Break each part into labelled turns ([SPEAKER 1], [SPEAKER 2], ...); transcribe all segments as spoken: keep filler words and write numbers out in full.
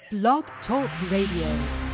[SPEAKER 1] Blog Talk Radio.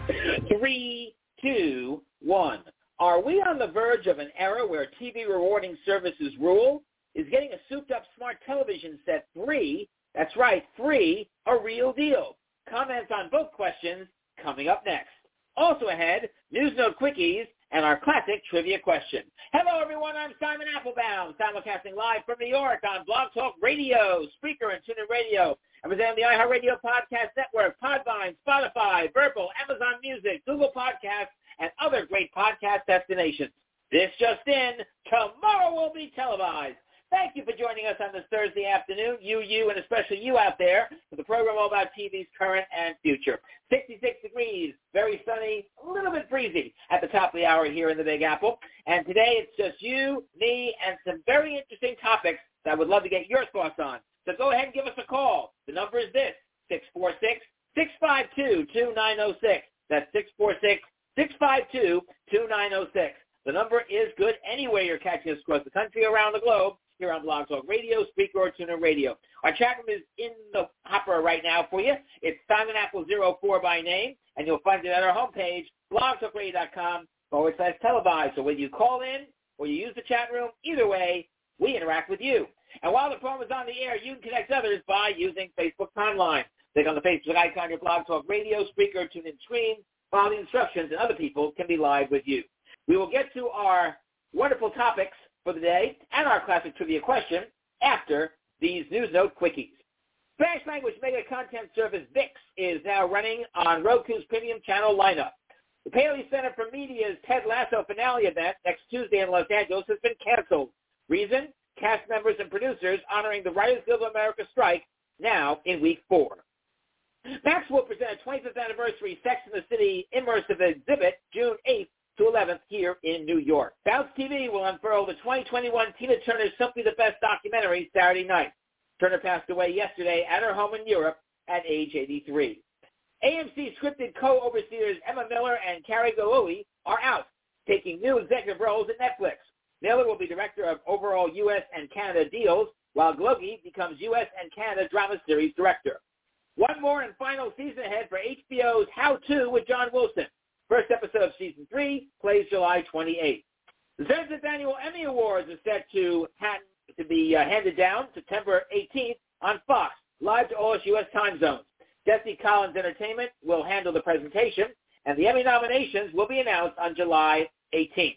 [SPEAKER 2] Three, two, one. Are we on the verge of an era where T V rewarding services rule? Is getting a souped-up smart television set free, that's right, free, a real deal? Comments on both questions coming up next. Also ahead, News Note Quickies and our classic trivia question. Hello, everyone. I'm Simon Applebaum, simulcasting live from New York on Blog Talk Radio, Spreaker, and TuneIn Radio. I present the iHeartRadio Podcast Network, Podvine, Spotify, Verbal, Amazon Music, Google Podcasts, and other great podcast destinations. This just in, tomorrow will be televised. Thank you for joining us on this Thursday afternoon, you, you, and especially you out there, for the program all about T V's current and future. sixty-six degrees, very sunny, a little bit breezy at the top of the hour here in the Big Apple. And today it's just you, me, and some very interesting topics that I would love to get your thoughts on. So go ahead and give us a call. The number is this, six four six, six five two, two nine zero six. That's six four six, six five two, two nine zero six. The number is good anywhere you're catching us across the country, around the globe, here on Blog Talk Radio, Spreaker, or TuneIn Radio. Our chat room is in the hopper right now for you. It's Simon Apple zero four by name, and you'll find it at our homepage, blogtalkradio.com forward slash televised. So whether you call in or you use the chat room, either way, we interact with you. And while the program is on the air, you can connect others by using Facebook Timeline. Click on the Facebook icon, your Blog Talk Radio, Spreaker, TuneIn screen, follow the instructions, and other people can be live with you. We will get to our wonderful topics for the day and our classic trivia question after these News Note Quickies. Spanish language mega content service ViX is now running on Roku's premium channel lineup. The Paley Center for Media's Ted Lasso finale event next Tuesday in Los Angeles has been canceled. Reason? Cast members and producers honoring the Writers Guild of America strike now in week four. Max will present a twenty-fifth anniversary Sex and the City immersive exhibit June eighth to eleventh here in New York. Bounce T V will unfurl the twenty twenty-one Tina Turner's Simply the Best documentary Saturday night. Turner passed away yesterday at her home in Europe at age eighty-three. A M C scripted co-overseers Emma Miller and Carrie Gooi are out, taking new executive roles at Netflix. Miller will be director of overall U S and Canada deals, while Gloggy becomes U S and Canada drama series director. One more and final season ahead for H B O's How To with John Wilson. First episode of season three plays July twenty-eighth. The seventieth Annual Emmy Awards is set to, hand, to be uh, handed down September eighteenth on Fox, live to all its U S time zones. Jesse Collins Entertainment will handle the presentation, and the Emmy nominations will be announced on July eighteenth.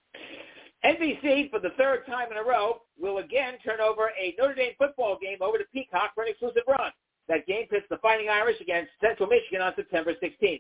[SPEAKER 2] N B C, for the third time in a row, will again turn over a Notre Dame football game over to Peacock for an exclusive run. That game pits the Fighting Irish against Central Michigan on September sixteenth.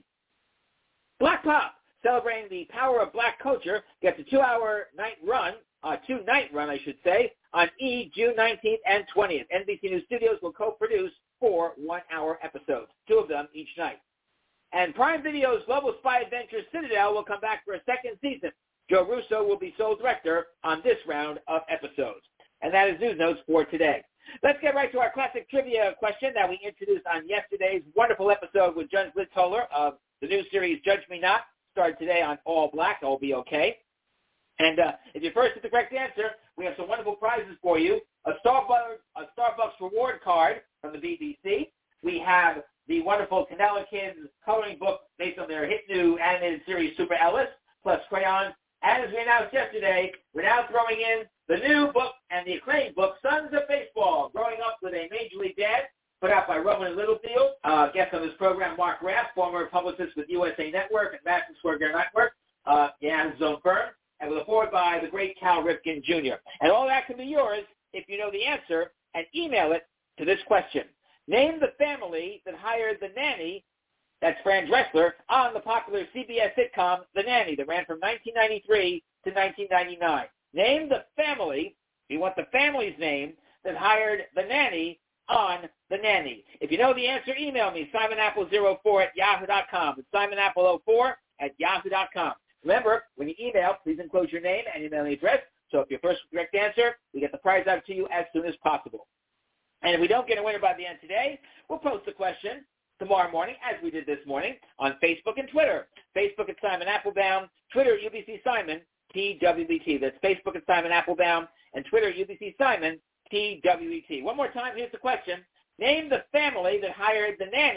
[SPEAKER 2] Black Pop, celebrating the power of black culture, gets a two-hour night run, uh, two-night run, I should say, on E! June nineteenth and twentieth. N B C News Studios will co-produce four one-hour episodes, two of them each night. And Prime Video's global spy adventure Citadel will come back for a second season. Joe Russo will be sole director on this round of episodes. And that is News Notes for today. Let's get right to our classic trivia question that we introduced on yesterday's wonderful episode with Judge Liz Toller of the new series Judge Me Not, started today on All Black, All Be Okay. And uh, if you're first with the correct answer, we have some wonderful prizes for you. A Starbucks, a Starbucks reward card from the B B C. We have the wonderful Canella Kids coloring book based on their hit new animated series Super Ellis, plus crayons. And as we announced yesterday, we're now throwing in the new book and the acclaimed book, Sons of Baseball, Growing Up with a Major League Dad, put out by Roman Littlefield. Uh, guest on this program, Mark Raff, former publicist with U S A Network and Madison Square Garden Network, uh, yeah, his own firm, and with a forward by the great Cal Ripken Junior And all that can be yours if you know the answer, and email it to this question. Name the family that hired the nanny, that's Fran Drescher, on the popular C B S sitcom The Nanny that ran from nineteen ninety-three to nineteen ninety-nine. Name the family, you want the family's name, that hired the nanny on The Nanny. If you know the answer, email me, simon apple zero four at yahoo dot com. It's simon apple zero four at yahoo dot com. Remember, when you email, please enclose your name and email address. So if your first correct answer, we get the prize out to you as soon as possible. And if we don't get a winner by the end today, we'll post the question tomorrow morning, as we did this morning, on Facebook and Twitter. Facebook at Simon Applebaum, Twitter U B C Simon, T W B T. That's Facebook at Simon Applebaum, and Twitter U B C Simon, T W E T. One more time, here's the question. Name the family that hired the nanny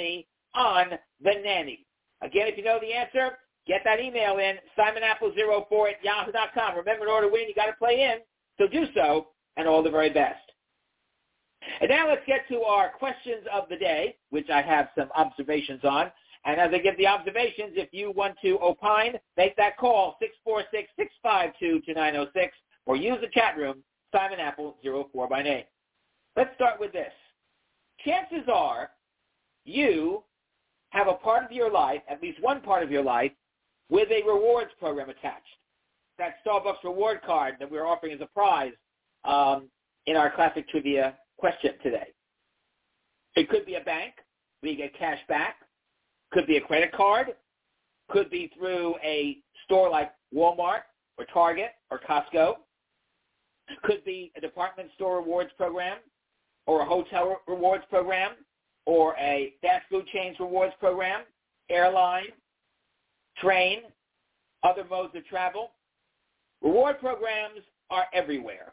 [SPEAKER 2] on The Nanny? Again, if you know the answer, get that email in, simon apple zero four at yahoo dot com. Remember, in order to win, you got to play in. So do so, and all the very best. And now let's get to our questions of the day, which I have some observations on. And as I give the observations, if you want to opine, make that call, six four six, six five two, two nine zero six, or use the chat room, Simon Apple zero four by name. Let's start with this. Chances are you have a part of your life, at least one part of your life, with a rewards program attached. That Starbucks reward card that we're offering as a prize um, in our classic trivia question today. It could be a bank where you get cash back. Could be a credit card. Could be through a store like Walmart or Target or Costco. Could be a department store rewards program or a hotel rewards program or a fast food chains rewards program, airline, train, other modes of travel. Reward programs are everywhere.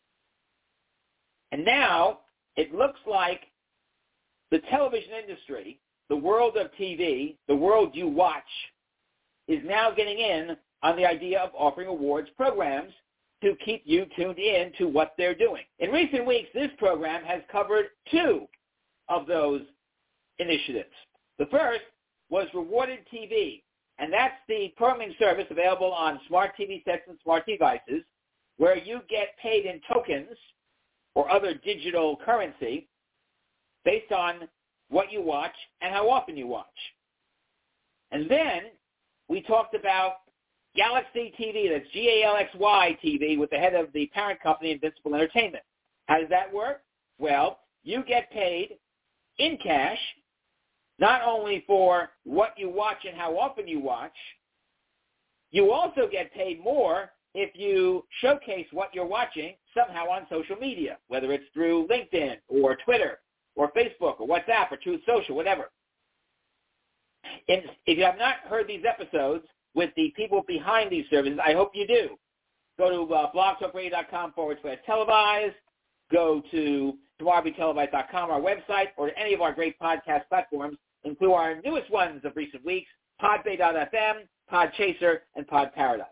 [SPEAKER 2] And now it looks like the television industry, the world of T V, the world you watch, is now getting in on the idea of offering awards programs to keep you tuned in to what they're doing. In recent weeks, this program has covered two of those initiatives. The first was Rewarded T V, and that's the programming service available on smart T V sets and smart devices where you get paid in tokens or other digital currency based on what you watch and how often you watch. And then we talked about Galaxy T V, that's G A L X Y T V, with the head of the parent company, Invincible Entertainment. How does that work? Well, you get paid in cash, not only for what you watch and how often you watch, you also get paid more if you showcase what you're watching somehow on social media, whether it's through LinkedIn or Twitter or Facebook or WhatsApp or Truth Social, whatever. And if you have not heard these episodes with the people behind these services, I hope you do. Go to uh, blogtalkradio.com forward slash televised. Go to tomorrow be televised dot com, our website, or to any of our great podcast platforms, including our newest ones of recent weeks, podbay dot f m, Podchaser, and Podparadise.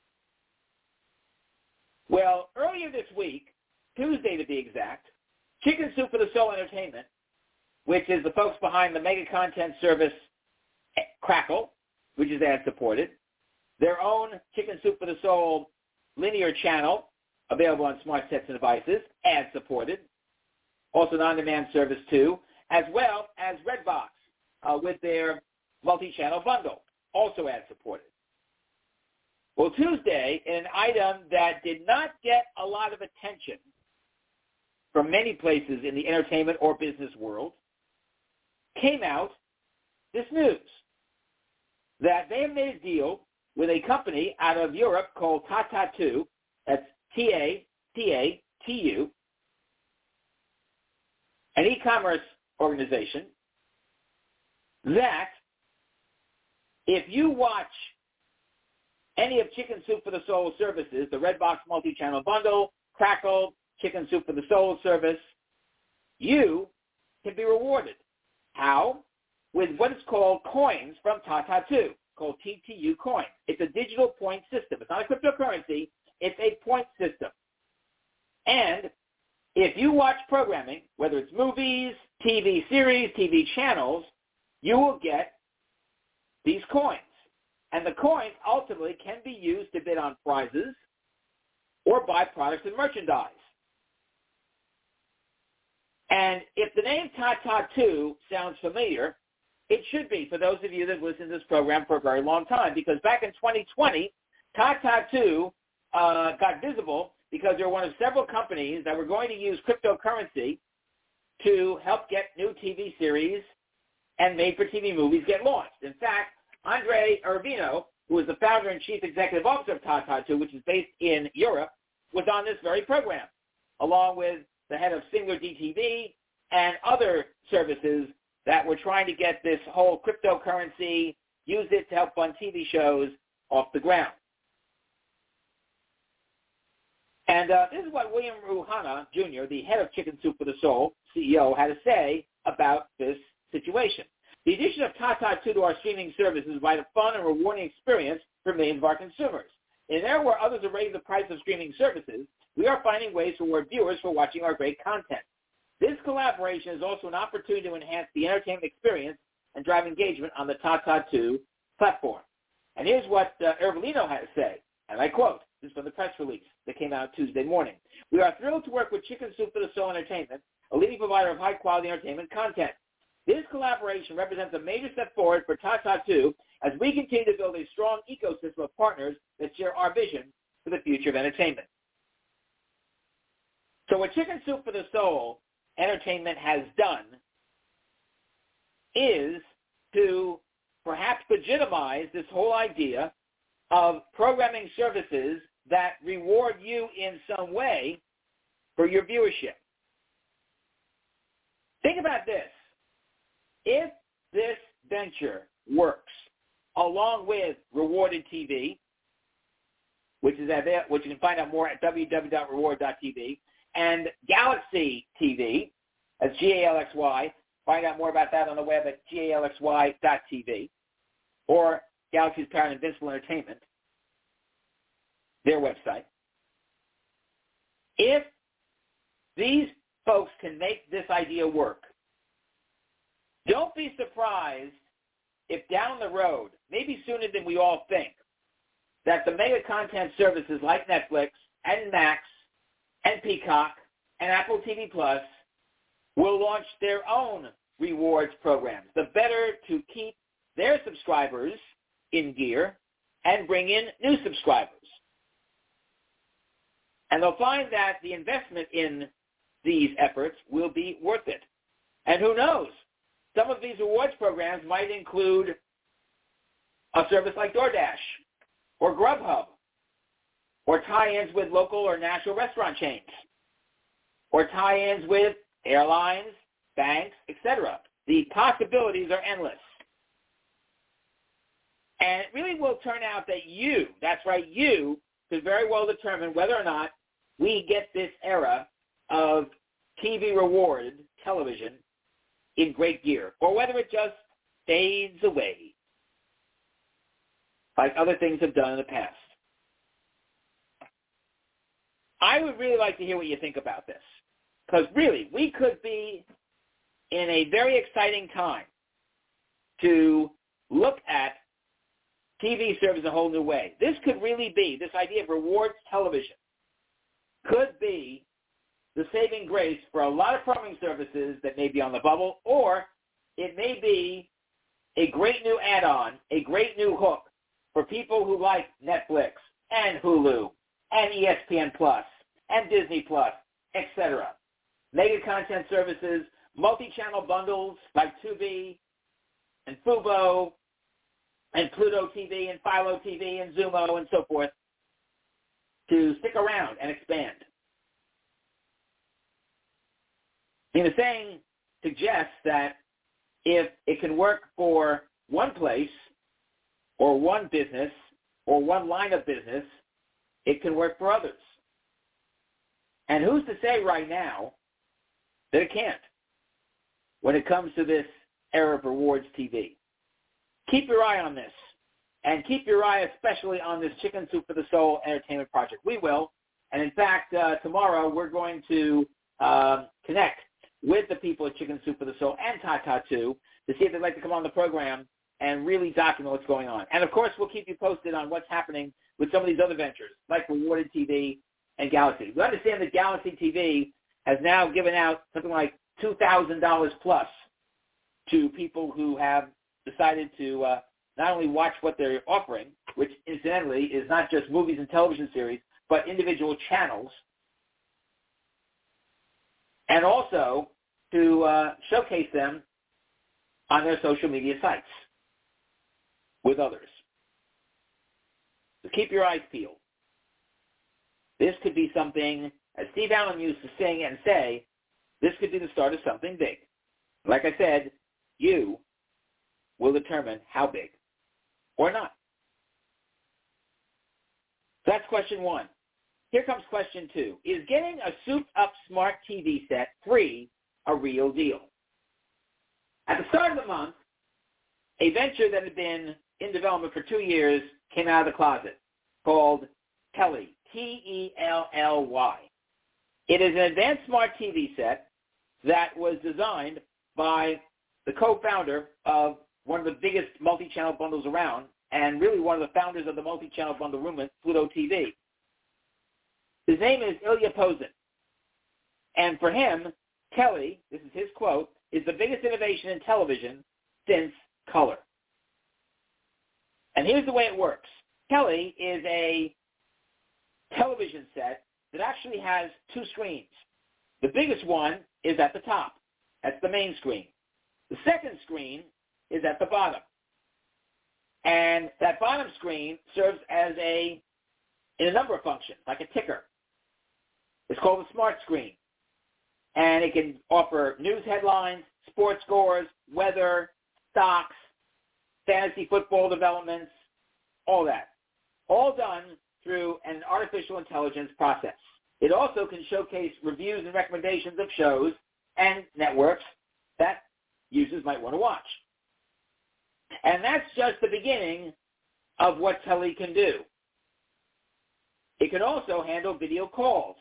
[SPEAKER 2] Well, earlier this week, Tuesday to be exact, Chicken Soup for the Soul Entertainment, which is the folks behind the mega content service Crackle, which is ad-supported, their own Chicken Soup for the Soul linear channel, available on smart sets and devices, ad-supported, also an on-demand service too, as well as Redbox uh, with their multi-channel bundle, also ad-supported. Well, Tuesday, in an item that did not get a lot of attention from many places in the entertainment or business world, came out this news that they have made a deal with a company out of Europe called Tatatu, that's T A T A T U, an e-commerce organization, that if you watch any of Chicken Soup for the Soul services, the Redbox multi-channel bundle, Crackle, Chicken Soup for the Soul service, you can be rewarded. How? With what is called coins from Tatatu, called T T U coins. It's a digital point system. It's not a cryptocurrency. It's a point system. And if you watch programming, whether it's movies, T V series, T V channels, you will get these coins. And the coins ultimately can be used to bid on prizes or buy products and merchandise. And if the name Tatatu sounds familiar, it should be for those of you that have listened to this program for a very long time, because back in twenty twenty, Tatatu uh, got visible because they were one of several companies that were going to use cryptocurrency to help get new T V series and made-for-T V movies get launched. In fact, Andre Urbino, who is the founder and chief executive officer of Tatatu, which is based in Europe, was on this very program, along with the head of Singular D T V and other services that were trying to get this whole cryptocurrency, use it to help fund T V shows off the ground. And uh, this is what William Ruhana, Junior, the head of Chicken Soup for the Soul, C E O, had to say about this situation. The addition of Tata two to our streaming services provides a fun and rewarding experience for millions of our consumers. In an era where others have raised the price of streaming services, we are finding ways to reward viewers for watching our great content. This collaboration is also an opportunity to enhance the entertainment experience and drive engagement on the Tata two platform. And here's what uh, Ervolino had to say, and I quote, this is from the press release that came out Tuesday morning. We are thrilled to work with Chicken Soup for the Soul Entertainment, a leading provider of high-quality entertainment content. This collaboration represents a major step forward for Tata two as we continue to build a strong ecosystem of partners that share our vision for the future of entertainment. So what Chicken Soup for the Soul Entertainment has done is to perhaps legitimize this whole idea of programming services that reward you in some way for your viewership. Think about this. If this venture works along with Rewarded T V, which is at which you can find out more at w w w dot reward dot t v, and Galaxy T V, that's G A L X Y. Find out more about that on the web at G A L X Y dot t v, or Galaxy's parent Invincible Entertainment, their website. If these folks can make this idea work, don't be surprised if down the road, maybe sooner than we all think, that the mega content services like Netflix and Max and Peacock and Apple T V Plus will launch their own rewards programs, the better to keep their subscribers in gear and bring in new subscribers. And they'll find that the investment in these efforts will be worth it. And who knows? Some of these rewards programs might include a service like DoorDash or Grubhub, or tie-ins with local or national restaurant chains, or tie-ins with airlines, banks, et cetera. The possibilities are endless. And it really will turn out that you, that's right, you, could very well determine whether or not we get this era of T V rewarded television in great gear, or whether it just fades away like other things have done in the past. I would really like to hear what you think about this, because really, we could be in a very exciting time to look at T V service in a whole new way. This could really be, this idea of rewards television could be the saving grace for a lot of programming services that may be on the bubble, or it may be a great new add-on, a great new hook for people who like Netflix and Hulu and E S P N Plus and Disney Plus, et cetera. Mega content services, multi-channel bundles like Tubi and Fubo and Pluto T V and Philo T V and Zumo and so forth to stick around and expand. I mean, the saying suggests that if it can work for one place or one business or one line of business, it can work for others. And who's to say right now that it can't when it comes to this era of rewards T V? Keep your eye on this, and keep your eye especially on this Chicken Soup for the Soul entertainment project. We will, and in fact, uh, tomorrow we're going to uh, connect with the people at Chicken Soup for the Soul and Tata two to see if they'd like to come on the program and really document what's going on. And, of course, we'll keep you posted on what's happening with some of these other ventures, like Rewarded T V and Galaxy. We understand that Galaxy T V has now given out something like two thousand dollars plus to people who have decided to uh, not only watch what they're offering, which incidentally is not just movies and television series, but individual channels, and also to uh, showcase them on their social media sites with others. So keep your eyes peeled. This could be something, as Steve Allen used to sing and say, this could be the start of something big. Like I said, you will determine how big or not. So that's question one. Here comes question two. Is getting a souped-up smart T V set free a real deal? At the start of the month, a venture that had been in development for two years came out of the closet called Telly, T E L L Y. It is an advanced smart T V set that was designed by the co-founder of one of the biggest multi-channel bundles around, and really one of the founders of the multi-channel bundle movement, Pluto T V. His name is Ilya Posin. And for him, Telly, this is his quote, is the biggest innovation in television since color. And here's the way it works. Telly is a television set that actually has two screens. The biggest one is at the top. That's the main screen. The second screen is at the bottom. And that bottom screen serves as a, in a number of functions, like a ticker. It's called a smart screen. And it can offer news headlines, sports scores, weather, stocks, fantasy football developments, all that. All done through an artificial intelligence process. It also can showcase reviews and recommendations of shows and networks that users might want to watch. And that's just the beginning of what Telly can do. It can also handle video calls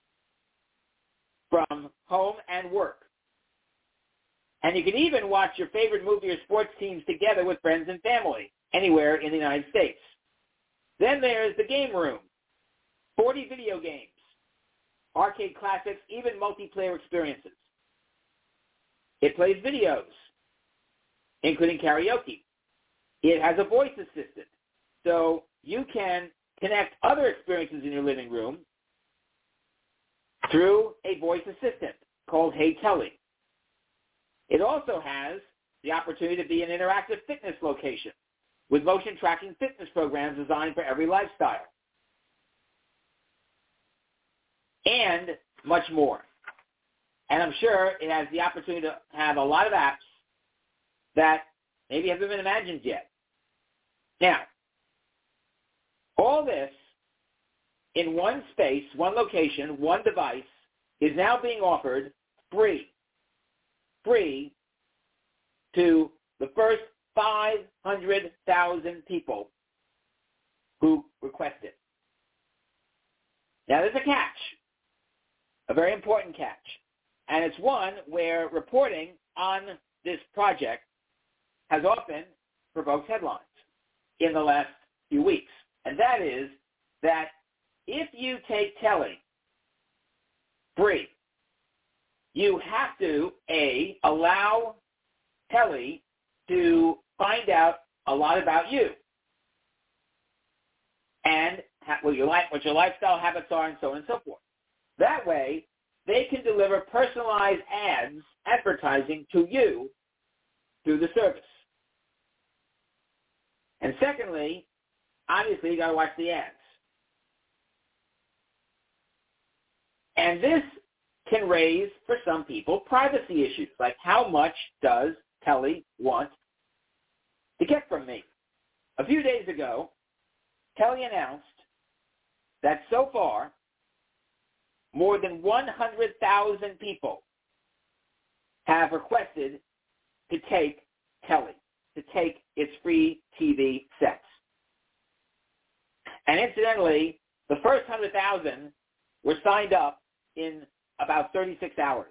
[SPEAKER 2] from home and work. And you can even watch your favorite movie or sports teams together with friends and family anywhere in the United States. Then there's the game room, forty video games, arcade classics, even multiplayer experiences. It plays videos, including karaoke. It has a voice assistant, so you can connect other experiences in your living room through a voice assistant called Hey Telly. It also has the opportunity to be an interactive fitness location with motion tracking fitness programs designed for every lifestyle, and much more. And I'm sure it has the opportunity to have a lot of apps that maybe haven't been imagined yet. Now, all this in one space, one location, one device is now being offered free, free to the first five hundred thousand people who request it. Now, there's a catch, a very important catch, and it's one where reporting on this project has often provoked headlines in the last few weeks, and that is that if you take Telly free, you have to, A, allow Telly to find out a lot about you and what your, life, what your lifestyle habits are and so on and so forth. That way, they can deliver personalized ads, advertising to you through the service. And secondly, obviously, you got to watch the ads. And this can raise, for some people, privacy issues, like how much does Telly want to get from me? A few days ago, Telly announced that so far, more than one hundred thousand people have requested to take Telly, to take its free T V sets. And incidentally, the first one hundred thousand were signed up in about thirty-six hours.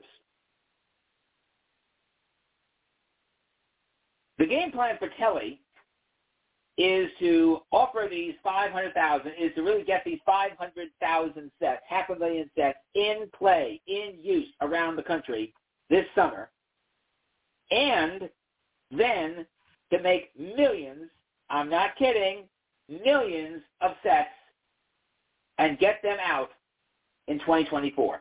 [SPEAKER 2] The game plan for Telly is to offer these five hundred thousand, is to really get these five hundred thousand sets, half a million sets, in play, in use around the country this summer, and then to make millions, I'm not kidding, millions of sets and get them out in twenty twenty-four.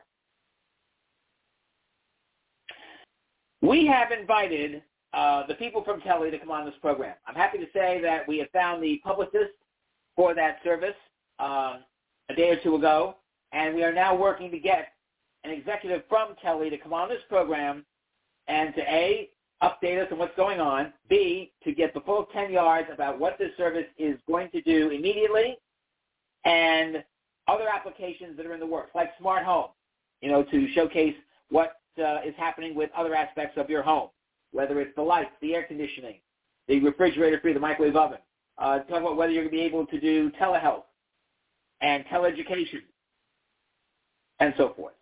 [SPEAKER 2] We have invited uh, the people from Telly to come on this program. I'm happy to say that we have found the publicist for that service um, a day or two ago, and we are now working to get an executive from Telly to come on this program and to A, update us on what's going on, B, to get the full ten yards about what this service is going to do immediately, and other applications that are in the works, like smart home, you know, to showcase what uh, is happening with other aspects of your home, whether it's the lights, the air conditioning, the refrigerator-free, the microwave oven. Uh, talk about whether you're going to be able to do telehealth and teleeducation and so forth.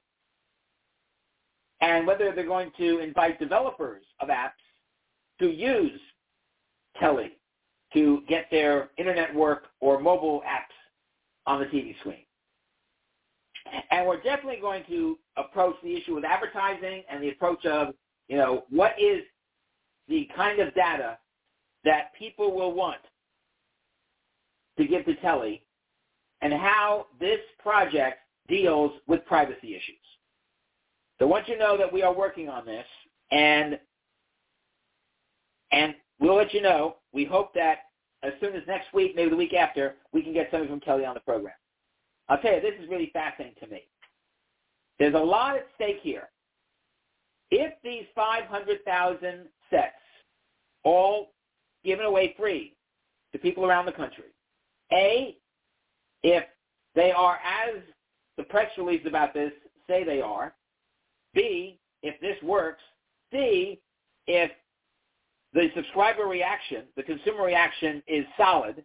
[SPEAKER 2] And whether they're going to invite developers of apps to use Tele to get their internet work or mobile apps on the T V screen. And we're definitely going to approach the issue with advertising and the approach of, you know, what is the kind of data that people will want to give to Tele and how this project deals with privacy issues. So once you know that we are working on this, and and we'll let you know, we hope that as soon as next week, maybe the week after, we can get somebody from Tele on the program. I'll tell you, this is really fascinating to me. There's a lot at stake here. If these five hundred thousand sets, all given away free to people around the country, A, if they are as the press release about this say they are, B, if this works, C, if the subscriber reaction, the consumer reaction is solid,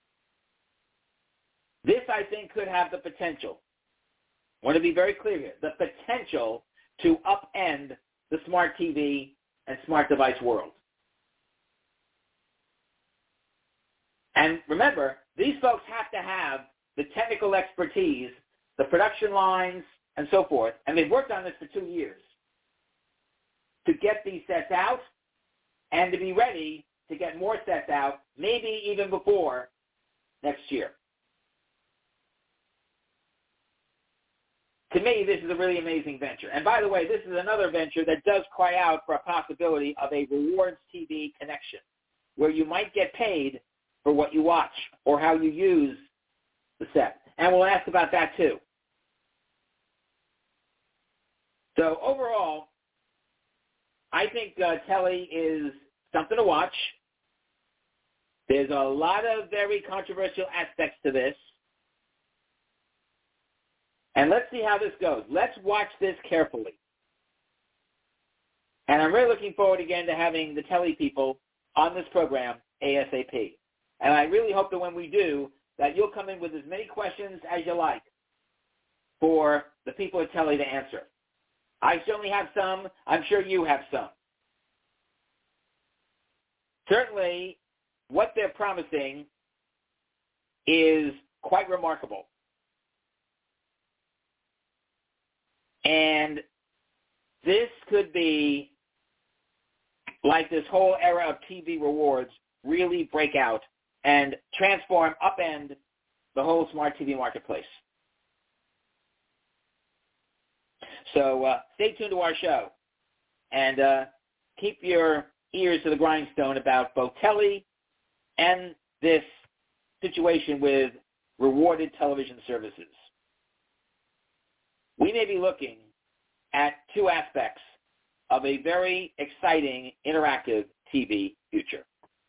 [SPEAKER 2] this, I think, could have the potential, I want to be very clear here, the potential to upend the smart T V and smart device world. And remember, these folks have to have the technical expertise, the production lines, and so forth, and they've worked on this for two years to get these sets out and to be ready to get more sets out, maybe even before next year. To me, this is a really amazing venture. And by the way, this is another venture that does cry out for a possibility of a rewards T V connection, where you might get paid for what you watch or how you use the set. And we'll ask about that too. So overall, I think uh, Tele is something to watch. There's a lot of very controversial aspects to this. And let's see how this goes. Let's watch this carefully. And I'm really looking forward again to having the Tele people on this program ASAP. And I really hope that when we do, that you'll come in with as many questions as you like for the people at Tele to answer. I certainly have some. I'm sure you have some. Certainly, what they're promising is quite remarkable. And this could be, like this whole era of T V rewards, really break out and transform, upend the whole smart T V marketplace. So uh, stay tuned to our show and uh, keep your ears to the grindstone about both Tele and this situation with rewarded television services. We may be looking at two aspects of a very exciting interactive T V future.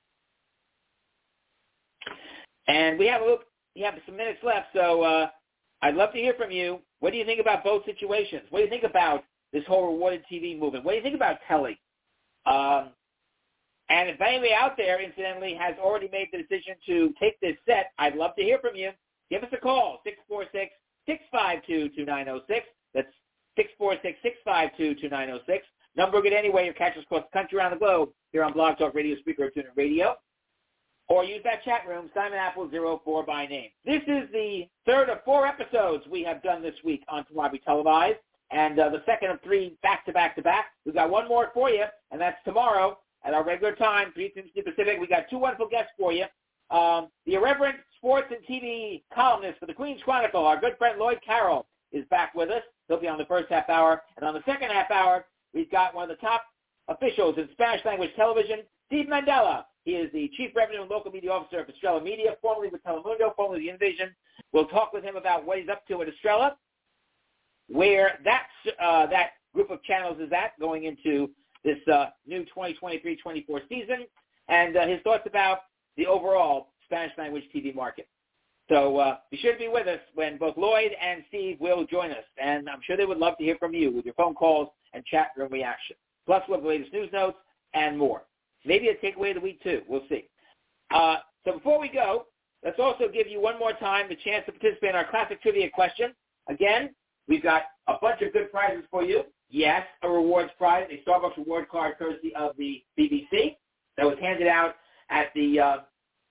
[SPEAKER 2] And we have a look, we have some minutes left, so uh, I'd love to hear from you. What do you think about both situations? What do you think about this whole rewarded T V movement? What do you think about Tele? Um, and if anybody out there, incidentally, has already made the decision to take this set, I'd love to hear from you. Give us a call, six four six, six five two, two nine zero six. That's six four six, six five two, two nine zero six. Number good anyway. You catch us across the country, around the globe, here on Blog Talk Radio, Speaker, or TuneIn Radio. Or use that chat room, Simon Apple zero four by name. This is the third of four episodes we have done this week on Tomorrow Be Televised, and uh, the second of three back-to-back-to-back. We've got one more for you, and that's tomorrow at our regular time, three fifty Pacific. We got two wonderful guests for you. Um, the irreverent sports and T V columnist for the Queen's Chronicle, our good friend Lloyd Carroll, is back with us. He'll be on the first half hour. And on the second half hour, we've got one of the top officials in Spanish-language television, Steve Mandela. He is the Chief Revenue and Local Media Officer of Estrella Media, formerly with Telemundo, formerly with Univision. We'll talk with him about what he's up to at Estrella, where that, uh, that group of channels is at going into this uh, new twenty twenty-three twenty-four season, and uh, his thoughts about the overall Spanish-language T V market. So uh, be sure to be with us when both Lloyd and Steve will join us, and I'm sure they would love to hear from you with your phone calls and chat room reaction. Plus, we'll have the latest news notes and more. Maybe a takeaway of the week, too. We'll see. Uh, so before we go, let's also give you one more time the chance to participate in our classic trivia question. Again, we've got a bunch of good prizes for you. Yes, a rewards prize, a Starbucks reward card courtesy of the B B C that was handed out at the uh,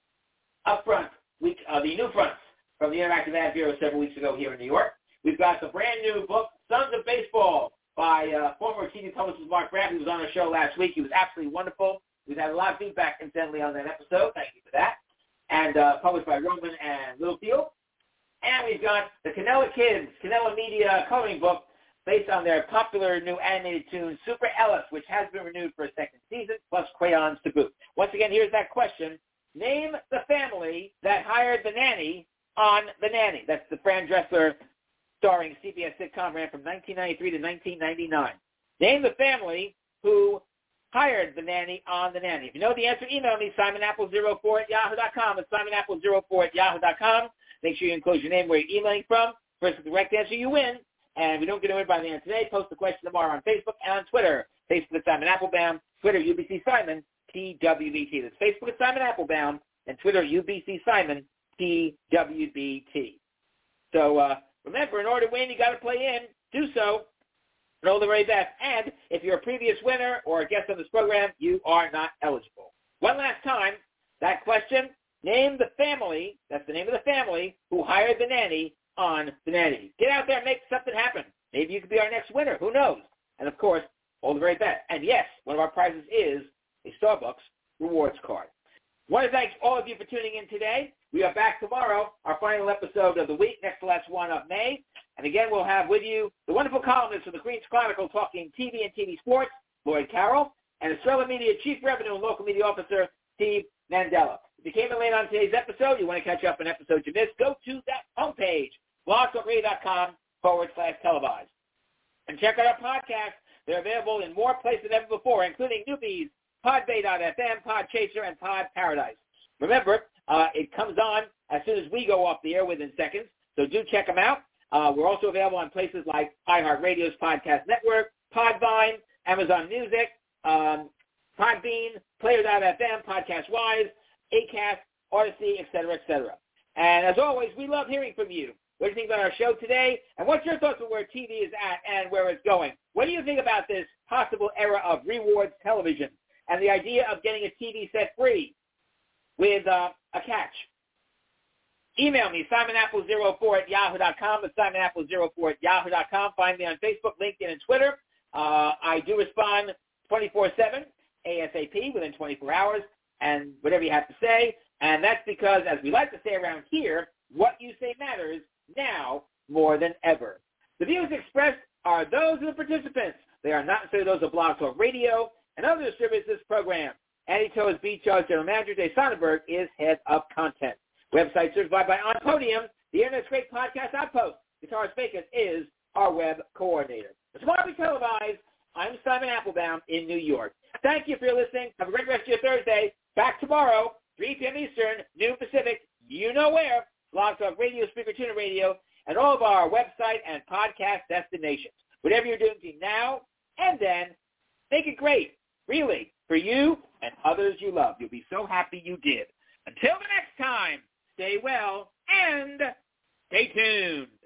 [SPEAKER 2] upfront week, uh, the new fronts from the Interactive Ad Bureau several weeks ago here in New York. We've got the brand new book, Sons of Baseball, by uh, former T V publicist Mark Grant, who was on our show last week. He was absolutely wonderful. We've had a lot of feedback, incidentally, on that episode. Thank you for that. And uh, published by Roman and Littlefield. And we've got the Canella Kids, Canella Media coloring book, based on their popular new animated tune, Super Ellis, which has been renewed for a second season, plus crayons to boot. Once again, here's that question. Name the family that hired the nanny on The Nanny. That's the Fran Drescher starring C B S sitcom, ran from nineteen ninety-three to nineteen ninety-nine. Name the family who hired the nanny on The Nanny. If you know the answer, email me, simon apple zero four at yahoo dot com. It's simon apple zero four at yahoo dot com. Make sure you enclose your name where you're emailing from. First, the correct answer, you win. And if you don't get a win by the end of today, post the question tomorrow on Facebook and on Twitter. Facebook at Simon Applebaum, Twitter, U B C Simon, T W B T. That's Facebook at Simon Applebaum, and Twitter, U B C Simon, T W B T. So uh, remember, in order to win, you got to play in. Do so. And all the very best. And if you're a previous winner or a guest on this program, you are not eligible. One last time, that question, name the family, that's the name of the family, who hired the nanny on The Nanny. Get out there and make something happen. Maybe you could be our next winner. Who knows? And, of course, all the very best. And, yes, one of our prizes is a Starbucks rewards card. I want to thank all of you for tuning in today. We are back tomorrow, our final episode of the week, next to last one of May. And, again, we'll have with you the wonderful columnist of the Queens Chronicle talking T V and T V sports, Lloyd Carroll, and Estrella Media Chief Revenue and Local Media Officer, Steve Mandela. If you came in late on today's episode, you want to catch up on episodes you missed, go to that homepage, blogtalkradio.com forward slash televised. And check out our podcasts. They're available in more places than ever before, including Newbies, Podbay dot f m, Podchaser, and Pod Paradise. Remember, uh, it comes on as soon as we go off the air within seconds, so do check them out. Uh, we're also available on places like iHeartRadio's Podcast Network, Podvine, Amazon Music, um, Podbean, Player dot f m, PodcastWise, Acast, Odyssey, et cetera, et cetera. And as always, we love hearing from you. What do you think about our show today? And what's your thoughts on where T V is at and where it's going? What do you think about this possible era of rewards television and the idea of getting a T V set free with uh, a catch? Email me, simon apple zero four at yahoo dot com. It's simon apple zero four at yahoo dot com. Find me on Facebook, LinkedIn, and Twitter. Uh, I do respond twenty-four seven, ASAP, within twenty-four hours, and whatever you have to say. And that's because, as we like to say around here, what you say matters now more than ever. The views expressed are those of the participants. They are not necessarily those of Blog Talk Radio and other distributors of this program. Andy Toes, B. Charles, General Manager, Dave Sonnenberg is head of content. Website certified by On Podium, the Internet's great podcast outpost. Guitarist Vacant is our web coordinator. Tomorrow we televise. I'm Simon Applebaum in New York. Thank you for listening. Have a great rest of your Thursday. Back tomorrow, three p.m. Eastern, noon Pacific, you know where. Blog Talk Radio, Speaker Tuner Radio, and all of our website and podcast destinations. Whatever you're doing between now and then, make it great, really, for you and others you love. You'll be so happy you did. Until the next time, stay well and stay tuned.